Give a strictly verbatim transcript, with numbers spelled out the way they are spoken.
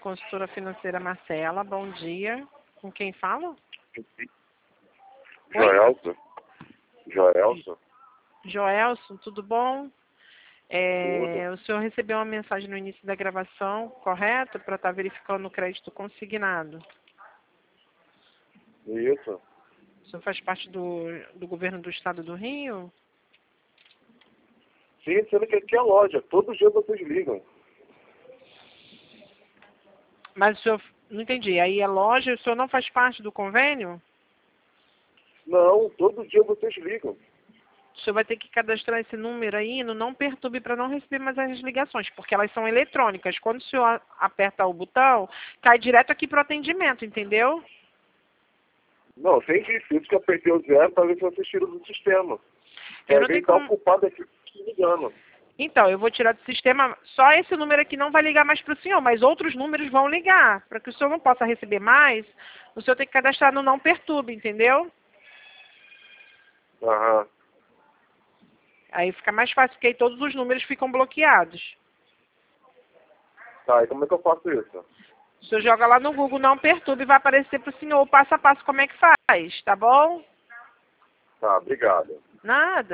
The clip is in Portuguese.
consultora financeira Marcela, bom dia. Com quem falo? Joelson. Joelson. Joelson, tudo bom? É, Tudo. o senhor recebeu uma mensagem no início da gravação, correto? Para estar verificando o crédito consignado. Isso. O senhor faz parte do, do governo do estado do Rio? Sim, sendo que aqui é a loja. Todo dia vocês ligam. Mas o senhor, não entendi, aí é loja e o senhor não faz parte do convênio? Não, todo dia vocês ligam. O senhor vai ter que cadastrar esse número aí no Não Perturbe para não receber mais as ligações, porque elas são eletrônicas. Quando o senhor aperta o botão, cai direto aqui para o atendimento, entendeu? Não, sem difícil que eu apertei o zero para ver se vocês tiram do sistema. Eu Aí não vem tenho estar como... ocupado aqui ligando. Então, eu vou tirar do sistema, só esse número aqui não vai ligar mais para o senhor, mas outros números vão ligar. Para que o senhor não possa receber mais, o senhor tem que cadastrar no Não Perturbe, entendeu? Aham. Aí fica mais fácil, porque aí todos os números ficam bloqueados. Tá, e como é que eu faço isso? O senhor joga lá no Google Não Perturbe e vai aparecer para o senhor o passo a passo como é que faz, tá bom? Tá, obrigado. Nada.